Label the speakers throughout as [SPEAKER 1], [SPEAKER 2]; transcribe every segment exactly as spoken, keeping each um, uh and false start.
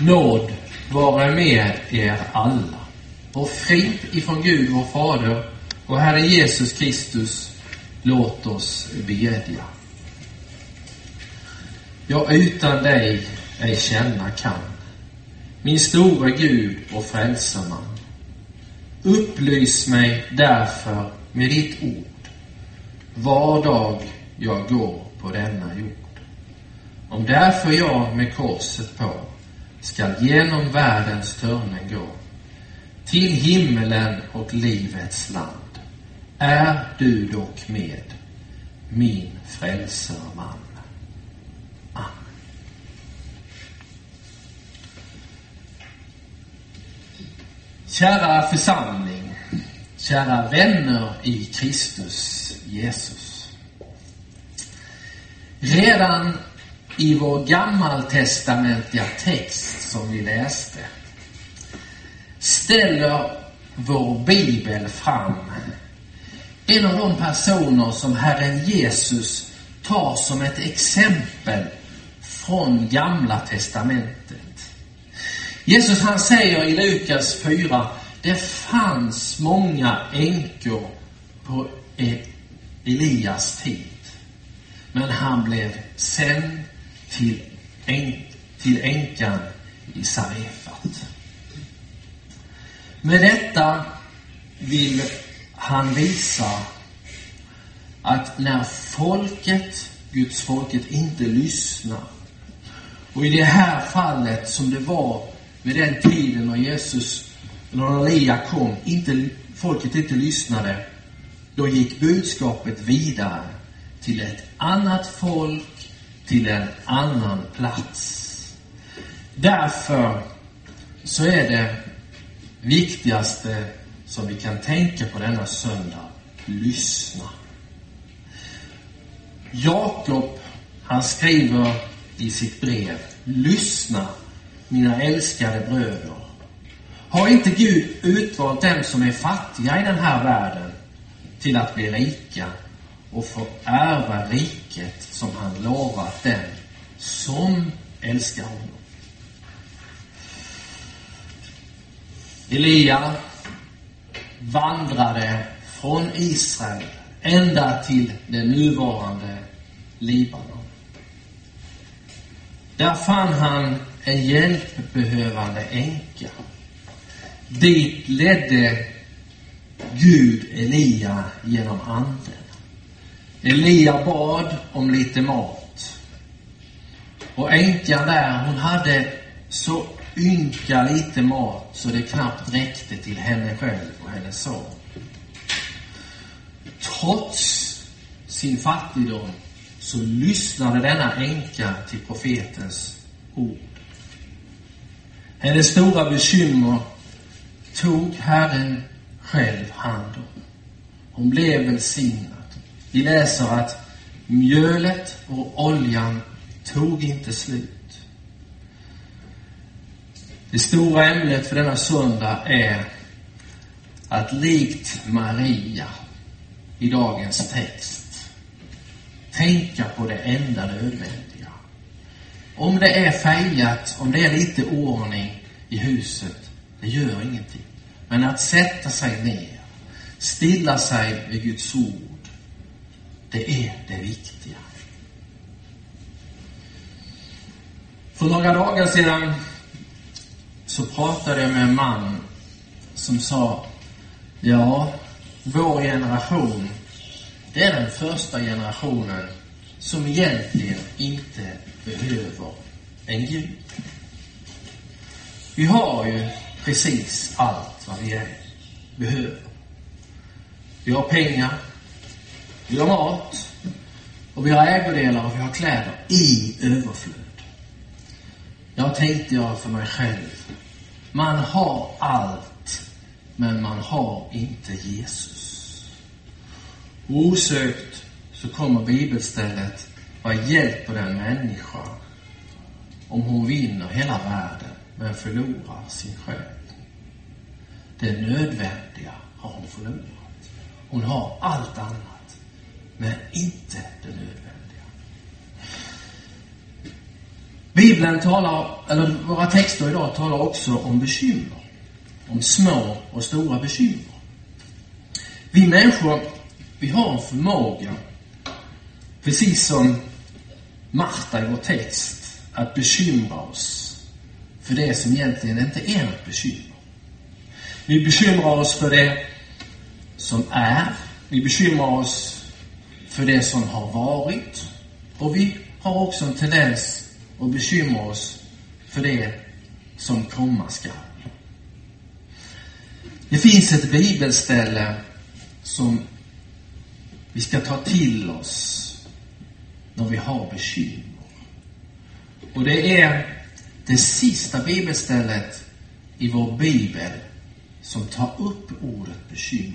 [SPEAKER 1] Nåd vara med er alla. Och frid ifrån Gud vår Fader och Herre Jesus Kristus, låt oss bedja. Jag utan dig ej känna kan, min stora Gud och frälsarman. Upplys mig därför med ditt ord, var dag jag går på denna jord. Om därför jag med korset på skall genom världens törnen gå, till himmelen och livets land, är du dock med, min frälsarman. Amen. Kära församling, kära vänner i Kristus Jesus. Redan i vår gammaltestamentliga text som vi läste ställer vår bibel fram en av de personer som Herren Jesus tar som ett exempel från Gamla testamentet. Jesus, han säger i Lukas fyra, det fanns många änkor på Elias tid, men han blev sänd till, änk, till änkan i Sarefat. Med detta vill han visa att när folket, Guds folket, inte lyssnar, och i det här fallet som det var vid den tiden när Jesus, när Elia kom, inte, folket inte lyssnade, då gick budskapet vidare till ett annat folk, till en annan plats. Därför så är det viktigaste som vi kan tänka på denna söndag: lyssna. Jakob, han skriver i sitt brev: lyssna, mina älskade bröder. Har inte Gud utvalt dem som är fattiga i den här världen till att bli rika och få ärva riket som han lovat dem som älskar honom? Elia vandrade från Israel ända till det nuvarande Libanon. Där fann han en hjälpbehövande änka. Dit ledde Gud Elia genom anden. Elia bad om lite mat. Och änkan där, hon hade så ynka lite mat så det knappt räckte till henne själv och hennes son. Trots sin fattigdom så lyssnade denna änka till profetens ord. Hennes stora bekymmer tog Herren själv hand om. Hon blev välsignad. Vi läser att mjölet och oljan tog inte slut. Det stora ämnet för denna söndag är att likt Maria i dagens text tänka på det enda nödvändiga. Om det är färgat, om det är lite ordning i huset, det gör ingenting. Men att sätta sig ner, stilla sig vid Guds ord, det är det viktiga. För några dagar sedan så pratade jag med en man som sa: ja, vår generation, det är den första generationen som egentligen inte behöver en Gud. Vi har ju precis allt vad vi är, behöver. Vi har pengar, vi har mat, och vi har ägodelar och vi har kläder i överflöd. Jag tänkte jag för mig själv, man har allt, men man har inte Jesus. Och osökt så kommer bibelstället: vad hjälper den människa om hon vinner hela världen men förlorar sin själ? Det nödvändiga har hon förlorat. Hon har allt annat, men inte det nödvändiga. Bibeln talar, eller våra texter idag talar också om bekymmer. Om små och stora bekymmer. Vi människor, vi har en förmåga, precis som Marta i vår text, att bekymra oss för det som egentligen inte är något bekymmer. Vi bekymrar oss för det som är. Vi bekymrar oss för det som har varit. Och vi har också en tendens att bekymra oss för det som komma skall. Det finns ett bibelställe som vi ska ta till oss när vi har bekymmer. Och det är det sista bibelstället i vår bibel som tar upp ordet bekymmer.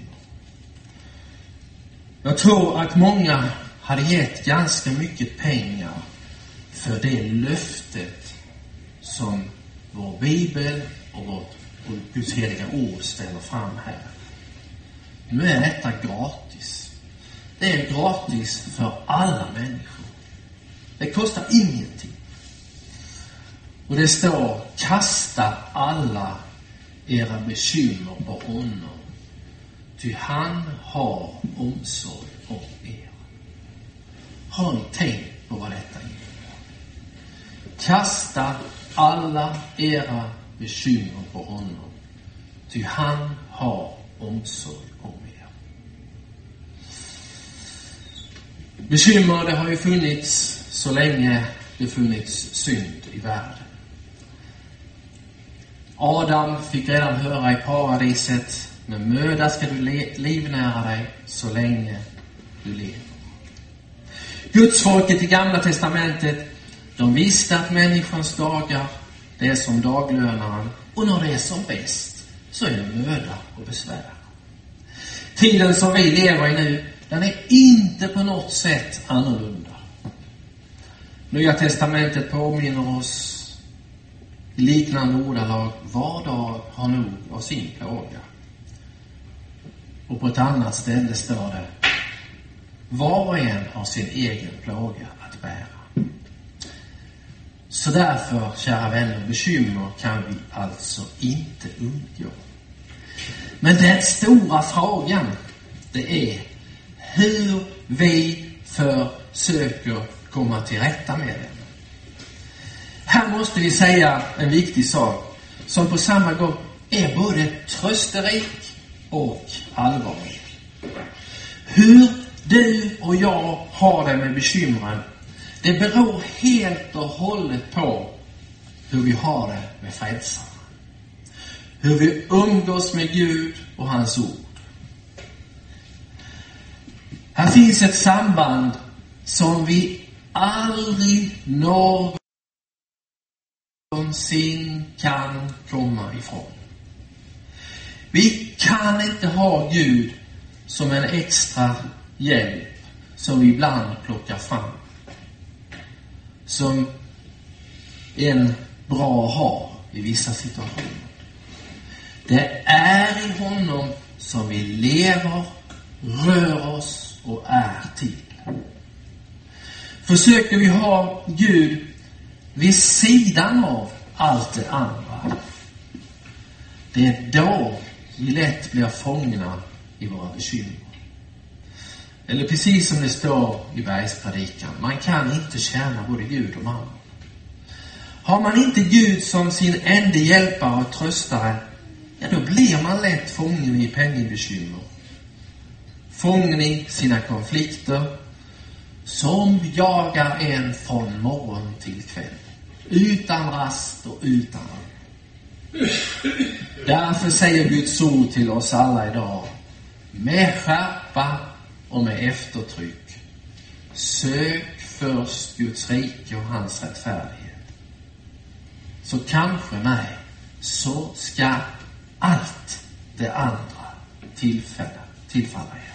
[SPEAKER 1] Jag tror att många hade gett ganska mycket pengar för det löftet som vår bibel och vårt och Guds heliga ord ställer fram här. Nu är detta gratis. Det är gratis för alla människor. Det kostar ingenting. Och det står: kasta alla era bekymmer på honom, ty han har omsorg om er. Har ni tänkt på vad detta innebär? Kasta alla era bekymmer på honom, ty han har omsorg om er. Bekymmer, det har ju funnits så länge det funnits synd i världen. Adam fick redan höra i paradiset: med möda ska du le- livnära dig så länge du lever. Guds folket i Gamla testamentet, de visste att människans dagar, det är som daglönaren, och när det är som bäst så är det möda och besvär. Tiden som vi lever i nu, den är inte på något sätt annorlunda. Nya testamentet påminner oss i liknande ordalag: var dag har nog av sin plåga. Och på ett annat ställe står det: var och en har sin egen plåga att bära. Så därför, kära vänner, bekymmer kan vi alltså inte undgå. Men den stora frågan, det är hur vi försöker komma till rätta med det. Här måste vi säga en viktig sak som på samma gång är både trösterik och allvarlig. Hur du och jag har det med bekymren, det beror helt och hållet på hur vi har det med frälsaren. Hur vi umgås med Gud och hans ord. Här finns ett samband som vi aldrig någonsin kan komma ifrån. Vi kan inte ha Gud som en extra hjälp som vi ibland plockar fram, som en bra har i vissa situationer. Det är i honom som vi lever, rör oss och är till. Försöker vi ha Gud vid sidan av allt det andra, det är då vi lätt blir fångna i våra bekymmer. Eller precis som det står i Bergspredikan: man kan inte tjäna både Gud och mammon. Har man inte Gud som sin enda hjälpare och tröstare, ja, då blir man lätt fången i penningbekymmer. Fången i sina konflikter som jagar en från morgon till kväll. Utan rast och utan ro. Därför säger Guds ord till oss alla idag med skärpa och med eftertryck: sök först Guds rike och hans rättfärdighet. Så kanske, nej, så ska allt det andra tillfälle, tillfalla er.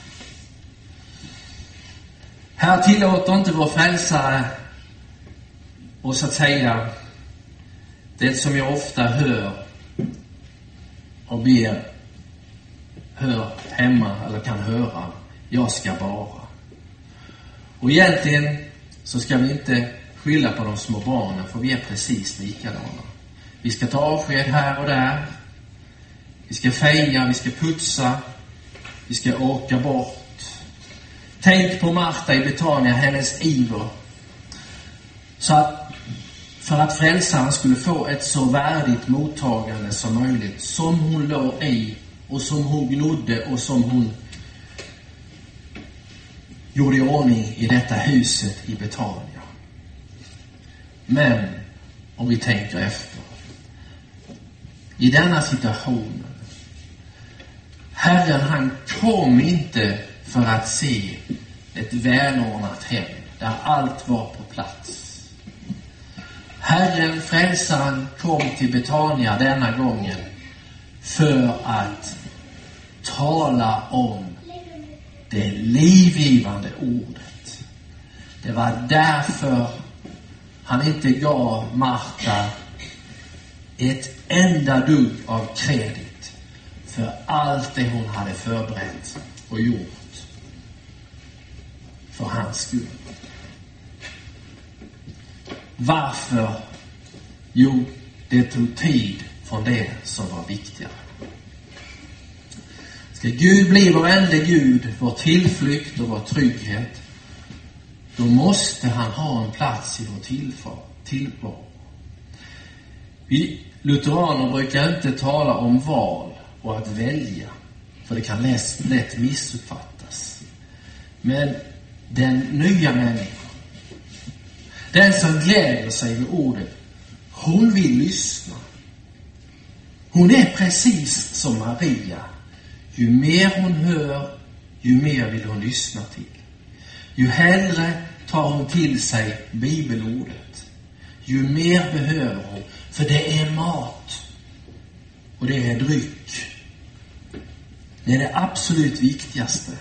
[SPEAKER 1] Här tillåter inte vår frälsare oss att säga det som jag ofta hör och ber hör hemma eller kan höra: jag ska bara. Och egentligen så ska vi inte skylla på de små barnen, för vi är precis likadana. Vi ska ta avsked här och där. Vi ska feja, vi ska putsa. Vi ska åka bort. Tänk på Marta i Betania, hennes iver. Så att för att frälsaren skulle få ett så värdigt mottagande som möjligt, som hon låg i och som hon gnodde och som hon gjorde i ordning i detta huset i Betania. Men om vi tänker efter, i denna situation, Herren han kom inte för att se ett välordnat hem där allt var på plats. Herren, frälsaren, kom till Betania denna gången för att tala om det livgivande ordet. Det var därför han inte gav Marta ett enda dugg av kredit för allt det hon hade förberett och gjort för hans skull. Varför? Jo, det tog tid från det som var viktigare. Ska Gud bli vår enda Gud, vår tillflykt och vår trygghet, då måste han ha en plats i vår tillvaro. Vi lutheraner brukar inte tala om val och att välja, för det kan lätt, lätt missuppfattas. Men den nya människan, den som gläder sig vid ordet, hon vill lyssna. Hon är precis som Maria. Ju mer hon hör, ju mer vill hon lyssna till. Ju hellre tar hon till sig bibelordet, ju mer behöver hon. För det är mat och det är dryck. Det är det absolut viktigaste.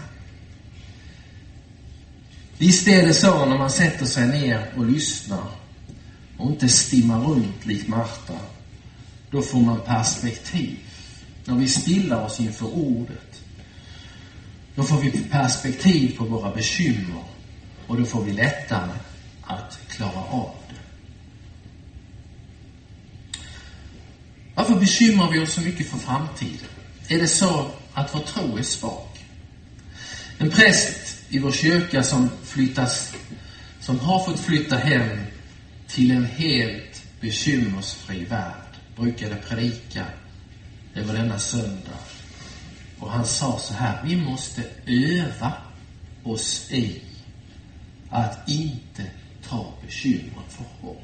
[SPEAKER 1] Visst är det så när man sätter sig ner och lyssnar och inte stimmar runt likt Marta. Då får man perspektiv. När vi stillar oss inför ordet, då får vi perspektiv på våra bekymmer och då får vi lättare att klara av det. Varför bekymrar vi oss så mycket för framtiden? Är det så att vår tro är svag? En präst i vår kyrka som flyttas, som har fått flytta hem till en helt bekymmersfri värld, brukade predika över denna söndag. Och han sa så här: vi måste öva oss i att inte ta bekymmer för hårt.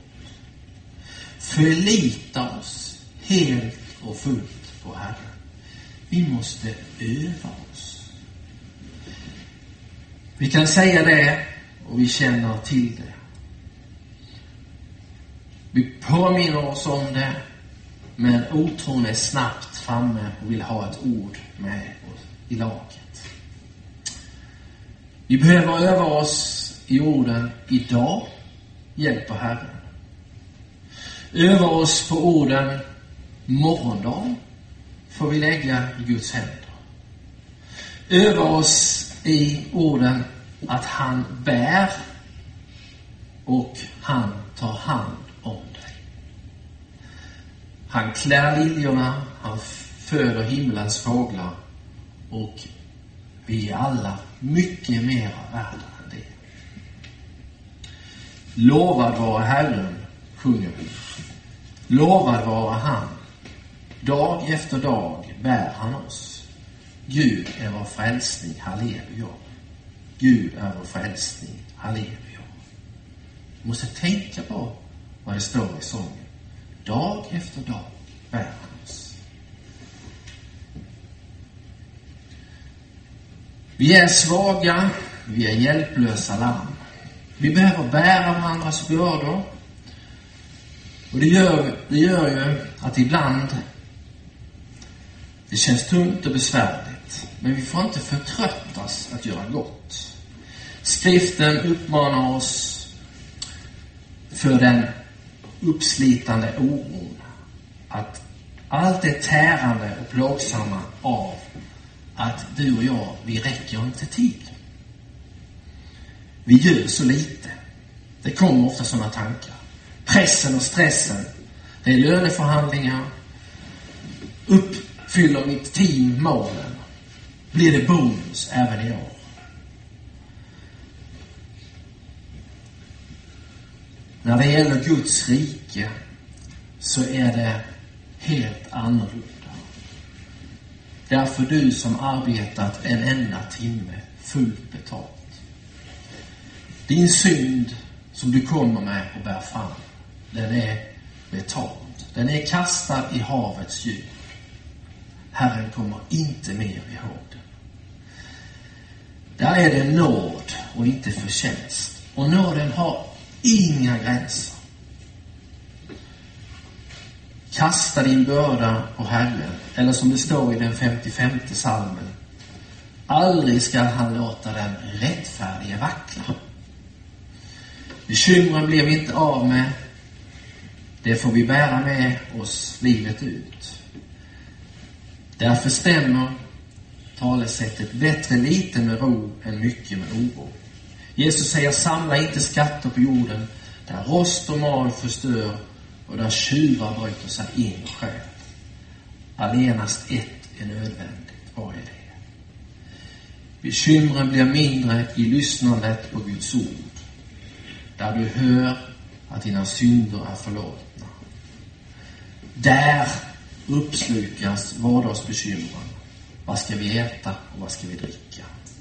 [SPEAKER 1] Förlita oss helt och fullt på Herren. Vi måste öva oss. Vi kan säga det och vi känner till det. Vi påminner oss om det, men otron är snabbt framme och vill ha ett ord med oss i laget. Vi behöver öva oss i orden idag, hjälper Herren. Öva oss på orden morgondag, får vi lägga i Guds händer. Öva oss i orden att han bär och han tar hand om dig. Han klär liljorna, han föder himlens fåglar och vi är alla mycket mer värda än det. Lovad vare Herren, sjunger vi. Lovad vare han. Dag efter dag bär han oss. Gud är vår frälsning, halleluja. Gud är vår frälsning, halleluja. Vi måste tänka på vad det står i sången. Dag efter dag bär han oss. Vi är svaga, vi är hjälplösa lamm. Vi behöver bära varandras bördor. Och det gör, det gör ju att ibland det känns tungt och besvärligt. Men vi får inte förtröttas att göra gott. Skriften uppmanar oss för den uppslitande oron att allt är tärande och plågsamma av att du och jag, vi räcker inte till. Vi gör så lite. Det kommer ofta sådana tankar. Pressen och stressen. Det är löneförhandlingar. Uppfyller mitt team målen? Blir det bonus även i år? När det gäller Guds rike så är det helt annorlunda. Därför du som arbetat en enda timme fullt betalt. Din synd som du kommer med och bär fram, den är betald. Den är kastad i havets djup. Herren kommer inte mer ihåg den. Där är det nåd och inte förtjänst. Och nåden har inga gränser. Kasta din börda på Herren. Eller som det står i den femtiofemte salmen. Aldrig ska han låta den rättfärdige vackla. Bekymren blir vi inte av med. Det får vi bära med oss livet ut. Därför stämmer talesättet bättre lite med ro än mycket med oro. Jesus säger, samla inte skatter på jorden där rost och mal förstör och där tjuvar bryter sig in och stjäl. Allenast ett är nödvändigt. Vad är det? Bekymren blir mindre i lyssnandet på Guds ord. Där du hör att dina synder är förlåtna. Där uppslukas vardagsbekymren. Vad ska vi äta och vad ska vi dricka?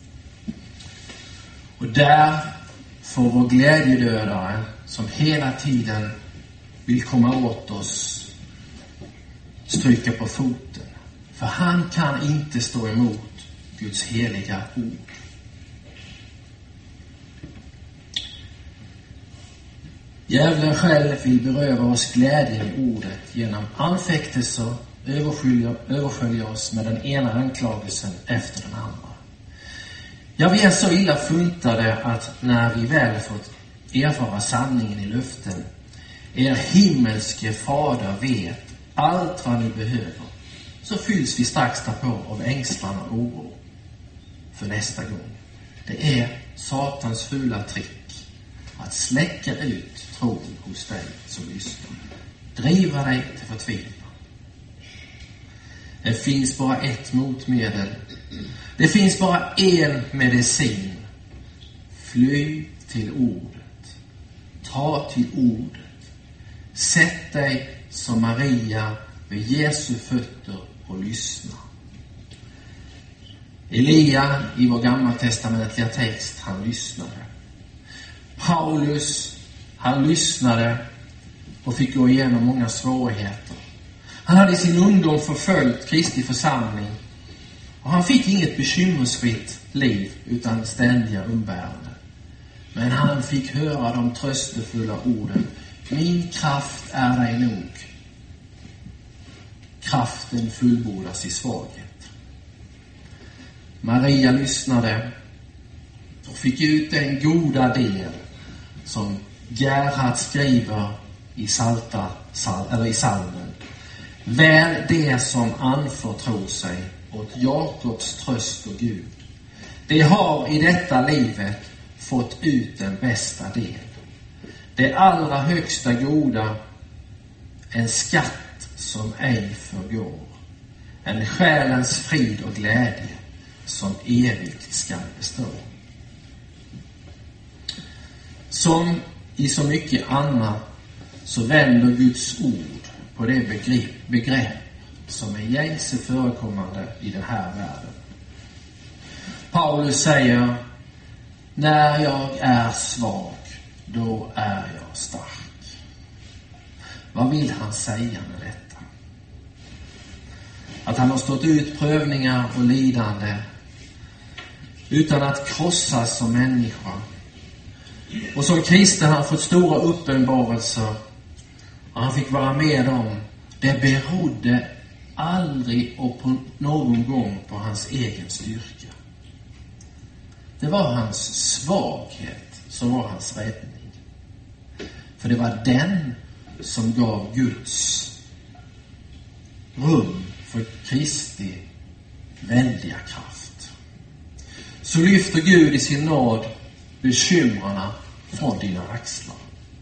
[SPEAKER 1] Och där får vår glädjedödare som hela tiden vill komma åt oss stryka på foten. För han kan inte stå emot Guds heliga ord. Djävulen själv vill beröva oss glädjen i ordet genom anfäktelser, överskölja, överskölja oss med den ena anklagelsen efter den andra. Ja, vi är så illa funtade att när vi väl fått erfara sanningen i löften, er himmelske fader vet allt vad ni behöver, så fylls vi strax därpå av ängslan och oro för nästa gång. Det är Satans fula trick att släcka ut tron hos dig som lyssnar. Driva dig till förtvivlan. Det finns bara ett motmedel. Det finns bara en medicin. Fly till ordet. Ta till ordet. Sätt dig som Maria vid Jesu fötter och lyssna. Elia i vår gammaltestamentliga text, han lyssnade. Paulus, han lyssnade och fick gå igenom många svårigheter. Han hade i sin ungdom förföljt Kristi församling och han fick inget bekymmersfritt liv utan ständiga umbäranden. Men han fick höra de tröstefulla orden: min kraft är dig nog. Kraften fullbordas i svaghet. Maria lyssnade och fick ut en goda del som Gerhard skriver i Salta, sal, eller i salmen. Väl det som anförtror sig åt Jakobs tröst och Gud, det har i detta livet fått ut den bästa del. Det allra högsta goda, en skatt som ej förgår, en själens frid och glädje som evigt ska bestå. Som i så mycket annat så vänder Guds ord på det begrepp, begrepp som är gängse förekommande i den här världen. Paulus säger: när jag är svag, då är jag stark. Vad vill han säga med detta? Att han har stått ut prövningar och lidande utan att krossas som människa. Och som kristen har han fått stora uppenbarelser och han fick vara med om. Det berodde aldrig och på någon gång på hans egen styrka. Det var hans svaghet som var hans räddning. För det var den som gav Guds rum för Kristi väldiga kraft. Så lyfter Gud i sin nåd bekymrarna från dina axlar.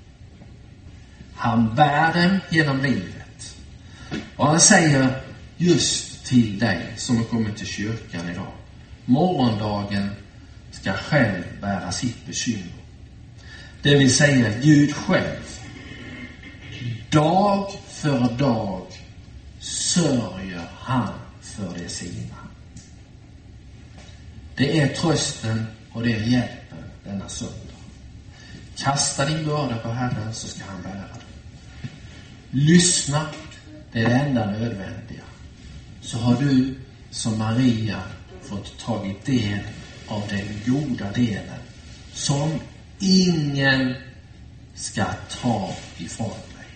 [SPEAKER 1] Han bär dem genom livet. Och han säger just till dig som har kommit till kyrkan idag: morgondagen ska själv bära sitt bekymmer. Det vill säga Gud själv. Dag för dag sörjer han för det sina. Det är trösten och det är hjälpen denna söndag. Kasta din börda på Herren så ska han bära den. Lyssna, det är det enda nödvändiga. Så har du som Maria fått tagit del av den goda delen som ingen ska ta ifrån dig.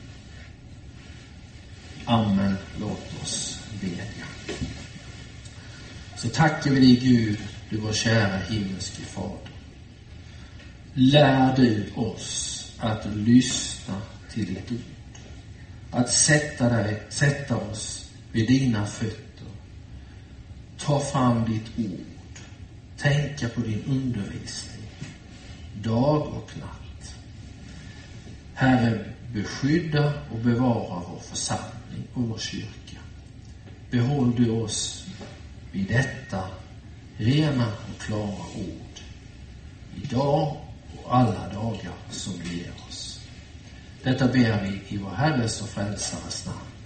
[SPEAKER 1] Amen. Låt oss bedja. Så tackar vi dig Gud, du vår kära himmelske Fader. Lär du oss att lyssna till ditt ord. Att sätta, dig, sätta oss vid dina fötter. Ta fram ditt ord. Tänka på din undervisning. Dag och natt. Herre, beskydda och bevara vår församling och vår kyrka. Behåll du oss vid detta rena och klara ord. Idag och alla dagar som du ger oss. Detta ber vi i vår Herres och Frälsares namn.